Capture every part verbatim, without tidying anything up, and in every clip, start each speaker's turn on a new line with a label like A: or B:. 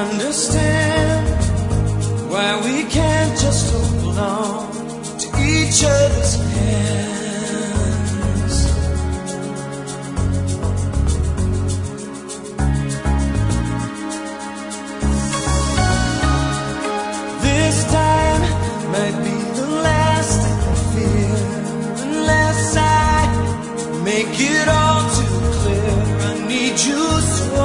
A: understand why we can't just hold on to each other's hands. This time might be the last I fear, unless I make it all too clear. I need you so.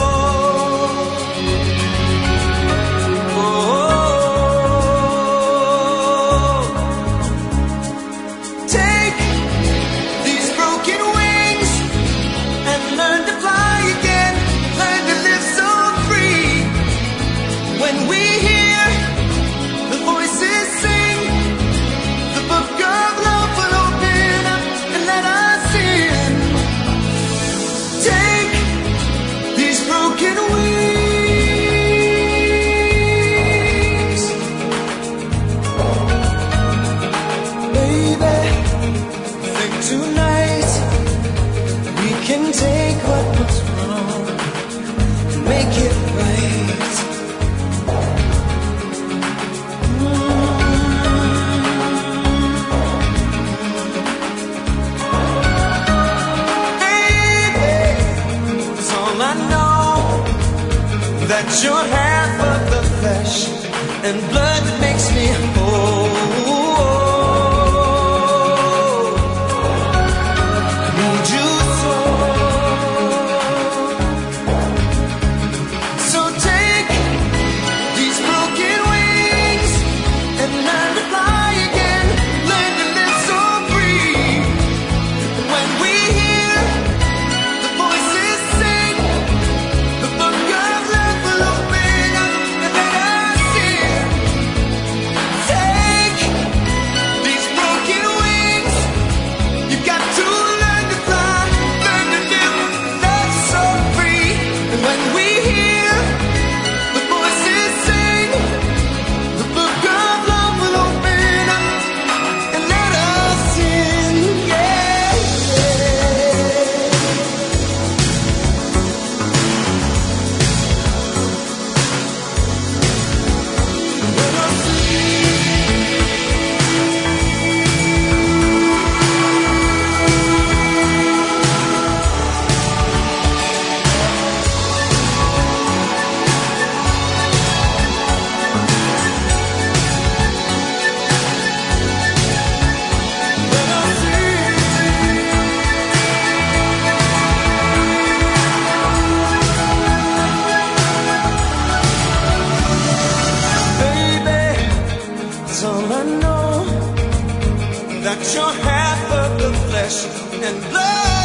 A: Tonight we can take what was wrong and make it right. Mm-hmm. Baby, it's all I know, that you're half of the flesh and blood that makes me whole. All I know, that you're half of the flesh and blood.